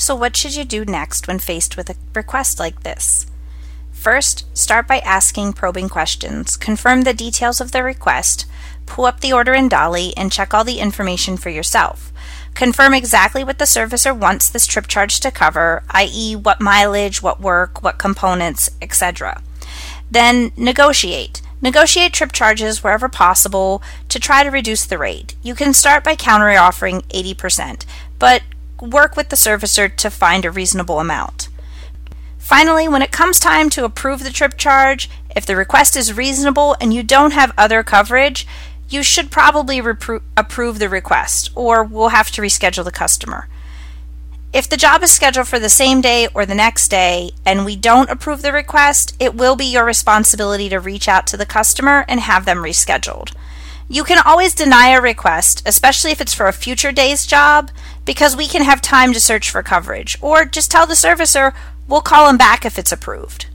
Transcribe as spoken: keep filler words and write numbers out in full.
So what should you do next when faced with a request like this? First, start by asking probing questions. Confirm the details of the request, pull up the order in Dolly, and check all the information for yourself. Confirm exactly what the servicer wants this trip charge to cover, that is what mileage, what work, what components, et cetera. Then negotiate. Negotiate trip charges wherever possible to try to reduce the rate. You can start by counter-offering eighty percent, but work with the servicer to find a reasonable amount. Finally, when it comes time to approve the trip charge, if the request is reasonable and you don't have other coverage, you should probably repro- approve the request, or we'll have to reschedule the customer. If the job is scheduled for the same day or the next day and we don't approve the request, it will be your responsibility to reach out to the customer and have them rescheduled. You can always deny a request, especially if it's for a future day's job, because we can have time to search for coverage, or just tell the servicer we'll call them back if it's approved.